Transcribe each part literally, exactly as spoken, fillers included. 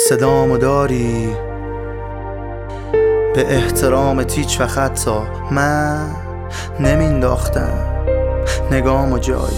صدامو داری به احترام تیچ و خطا من نمینداختم نگامو جایی.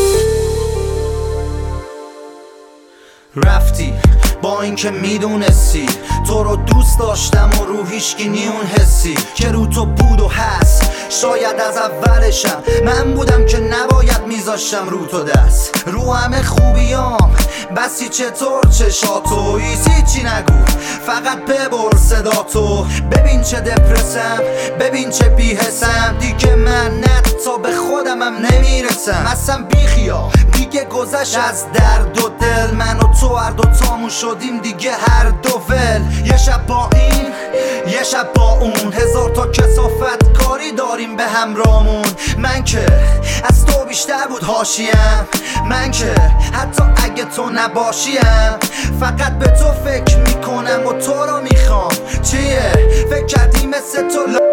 رفتی با اینکه میدونستی تو رو دوست داشتم و رو هیچکی نیون حسی که رو تو بود و هست. شاید از اولشم من بودم که نباید میذاشتم رو تو دست رو همه خوبیام بسی چطور چشاتو ایسی چی نگو فقط ببر صداتو. ببین چه دپرسم ببین چه بیحسم دیگه من نتا به خودمم نمیرسم. اصلا بیخیا دیگه گذشت از درد و دل من و تو هر دو تامون شدیم دیگه هر دو ول. یه شب با این یه شب با اون هزار تا کثافت کاری داریم به همرامون. من که از تو بیشتر بود حاشیم من که حتی اگه تو نباشیم فقط به تو فکر میکنم و تو رو میخوام. چیه فکر کردی مثل تو ل...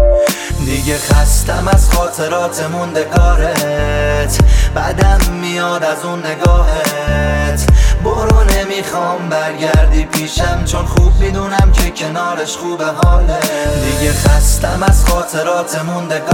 دیگه خستم از خاطرات موندگارت بعدم میاد از اون نگاهت. برو نمیخوام برگردی پیشم چون خوب میدونم که کنارش خوبه حاله. دیگه خستم از خاطرات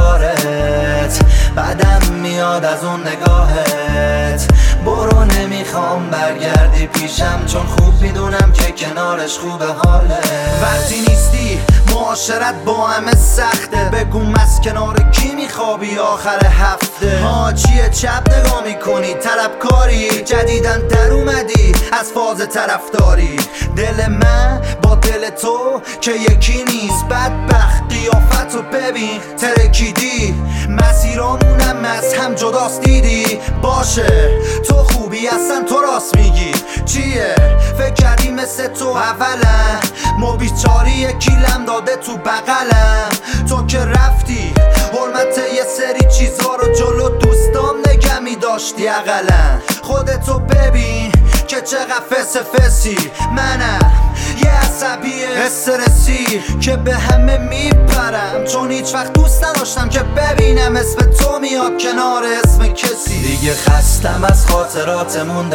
موندگارت بعدم میاد از اون نگاهت. برو نمیخوام برگردی پیشم چون خوب میدونم که کنارش خوبه حاله. وقتی نیستی معاشرت با همه سخته بگو از کنار کی میخوابی آخر هفته. ها چیه چپ نگاه میکنی طلبکاری جدیدن در اومدی از فاز طرفداری. دل من با دل تو که یکی نیست بدبخت قیافتو ببین ترکیدی مسیرامونم از هم جداست دیدی. باشه تو خوبی اصلا تو راست میگی. چیه فکر کردی مثل تو اولا ما بیچاری یکیلم داده تو بغلم. تو که رفتی حرمت یه سری چیزها رو جلو دوستام نگه میداشتی اقلا. خودتو ببین که چقدر فس فسی منم یه عصبی استرسی که به همه میپرم چون هیچ وقت دوست نداشتم که ببینم اسم تو میاد کنار اسم کسی. دیگه خستم از خاطرات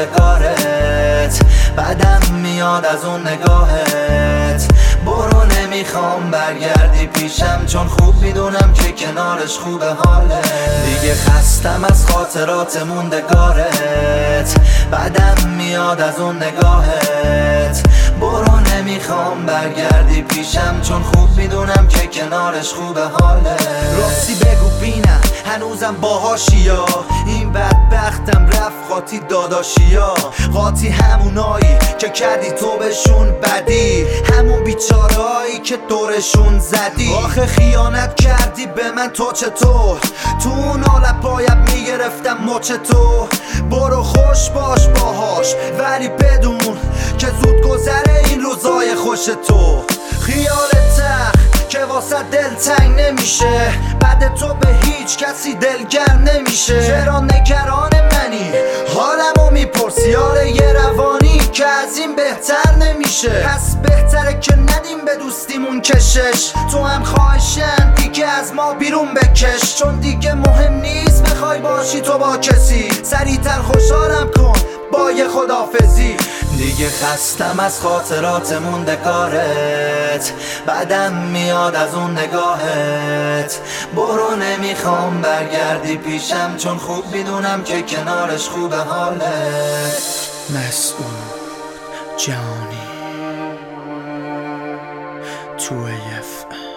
موندگارت بعدم میاد از اون نگاهت. برو نمیخوام برگردی پیشم چون خوب میدونم که کنارش خوبه حاله. دیگه خستم از خاطرات موندگارت بعدم میاد از اون نگاهت. برو نمیخوام برگردی پیشم چون خوب میدونم که کنارش خوبه حاله. راستی بگو بینم هنوزم باهاشیا این بدبختم رفت قاطی داداشیا. قاطی همونایی که کردی تو بهشون بدی همون بیچارهایی که دورشون زدی. آخه خیانت کردی به من تو چطور تو اون حالت باید میگرفتم مچ تو. برو خوش باش باهاش ولی بدون که زود گذره این روزای خوش تو. خیال تخت که واسه دل تنگ نمیشه بعد تو به هیچ کسی دلگرم نمیشه. چرا نگران منی حالمو میپرسی آره یه روانی که از این بهتر نمیشه. پس بهتره که ندیم به دوستیمون کشش. تو هم خواهشن دیگه از ما بیرون بکش چون دیگه مهم نیست بخوای باشی تو با کسی. سریعتر خوشحالم کن با یه خدافزی. دیگه خستم از خاطرات موندگارت بعدم میاد از اون نگاهت. برو نمیخوام برگردی پیشم چون خوب میدونم که کنارش خوبه حالت. مسعود جانی تو اف